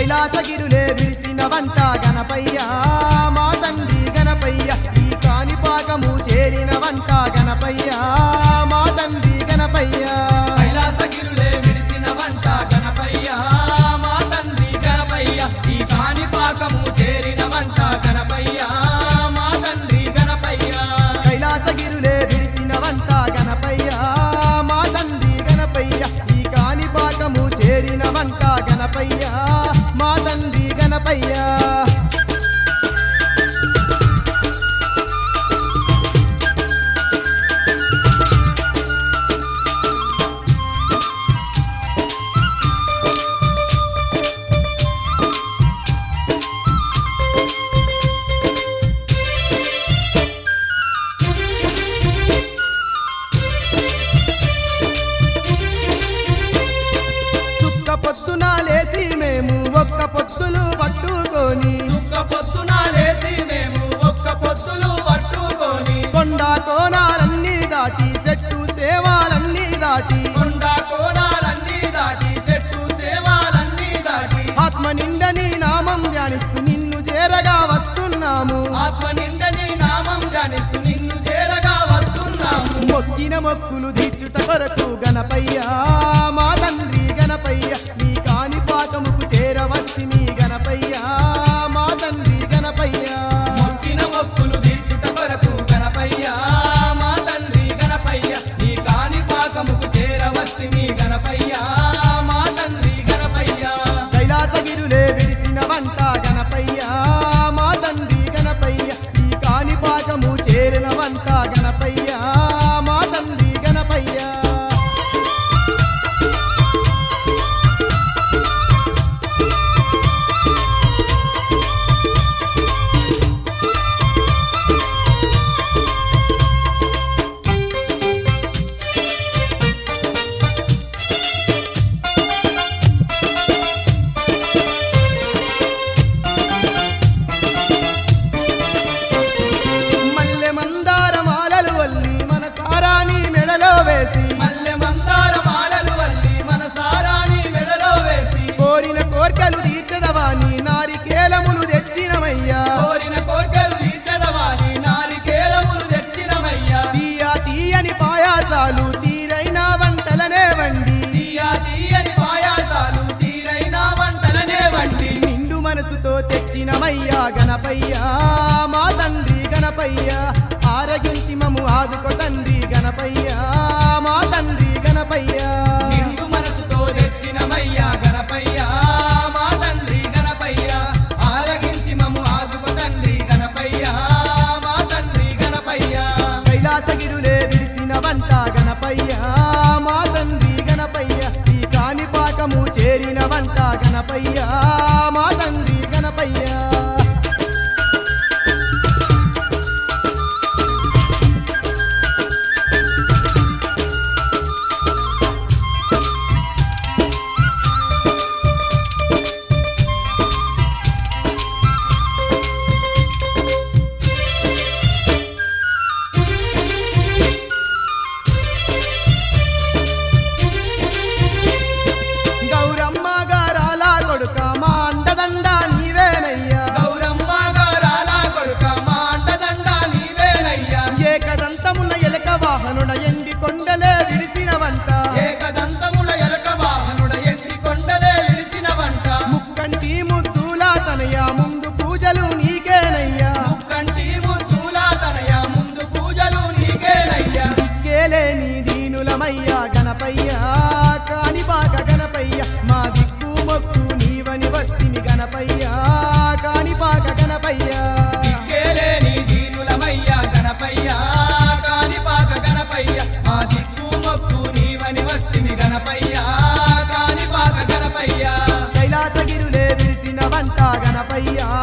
కైలాసగిరులే విడిసిన వంట గణపయ్య మా తండ్రి గణపయ్య ఈ కాణిపాకము చేరిన వంట గణపయ్య మా తండ్రి గణపయ్య కైలాసగిరులే విడిసిన వంట గణపయ్య మా తండ్రి గణపయ్య ఈ కాణిపాకము చేరిన వంట గణపయ్య మా తండ్రి గణపయ్య కైలాసగిరులే విడిసిన వంట గణపయ్య మా తండ్రి గణపయ్య ఈ కాణిపాకము చేరిన వంట గణపయ్య మా తండ్రి గణపయ్య పొద్దున లేసి మేము ఒక్క పొత్తులు పట్టుకొని సుక్క పొద్దున లేసి మేము ఒక్క పొద్దులు పట్టుకొని కొండ కోణాలన్నీ దాటి చెట్టు సేవాలన్నీ దాటి కొండ కోణాలన్నీ దాటి చెట్టు సేవాలన్నీ దాటి ఆత్మ నిండని నామం ధ్యానిస్తూ నిన్ను చేరగా వస్తున్నాము ఆత్మ నిండని నామం ధ్యానిస్తూ నిన్ను చేరగా వస్తున్నాము మొక్కిన మొక్కులు తీర్చుట కొరకు గణపయ్య మా తండ్రి గణపయ్య నీ కాణిపాకముకు చేరవచ్చి మీ గణపయ్య మా తండ్రి గణపయ్య మొక్కిన మొక్కులు తీర్చుట కొరకు గణపయ్య మా తండ్రి గణపయ్య నీ కాణిపాకముకు చేరవస్తి మీ గణపయ్య మా తండ్రి గణపయ్య కైలాసగిరులే విడిసిన వంట గణపయ్య మా తండ్రి గణపయ్య ఈ కాణిపాకము చేరిన వంట గణపయ్య మా తండ్రి గణపయ్య మల్లె మందార మాలలు వల్లి మన సారాని మెడలో వేసి మల్లె మందార మాలలు వల్లి మన సారాని మెడలో వేసి కోరిన కోర్కెలు తీర్చదవాని నారికేలములు తెచ్చినమయ్యా కోరిన కోర్కెలు తీర్చదవాని నారికేలములు తెచ్చినమయ్యా తీయని పాయాసాలు తీరైన వంటలనే వండి తీయని పాయాసాలు తీరైన వంటలనే వండి నిండు మనసుతో తెచ్చినమయ్యా గణపయ్య మా తండ్రి గణపయ్య ఆరగించి మము ఆదుకో తండ్రి గణపయ్య మా తండ్రి గణపయ్య నిండు మనసుతో తెచ్చినమయ్యా గణపయ్య మా తండ్రి గణపయ్య ఆరగించి మము ఆదుకో తండ్రి గణపయ్య మా తండ్రి గణపయ్య కైలాసగిరులే విడిసిన వంట గణపయ్య మా తండ్రి గణపయ్య ఈ కాణిపాకము చేరిన వంట గణపయ్య మా తండ్రి గణపయ్య గౌరమ్మ గారాల కొడుక మా అండదండ నీవేనయ్యా గౌరమ్మ గారాల కొడుక మా అండదండ నీవేనయ్యా ఏకదంతమున్న ఎలక వాహనుడ ఎండి కొండలే విడిసిన వంట ఏకదంతముల ఎలక వాహనుడ ఎండి కొండలే విలిసిన వంట ముక్కంటి ముద్దులా తనయ ముందు పూజలు నీకేనయ్యా ముక్కంటి ముద్దుల తనయ ముందు పూజలు నీకేనయ్యా దిక్కేలేని దీనులమయ్యా గణపయ్య కాణిపాక గణపయ్య మా దిక్కు మొక్కు నీవని వత్తిని గణపయ్య కాణిపాక గణపయ్య దిక్కేలేని దీనులమయ్యా గణపయ్య కాణిపాక గణపయ్య మా దిక్కు మొక్కు నీవని వస్తిమి గణపయ్య కాణిపాక గణపయ్య కైలాసగిరులే విడిసిన వంట గణపయ్య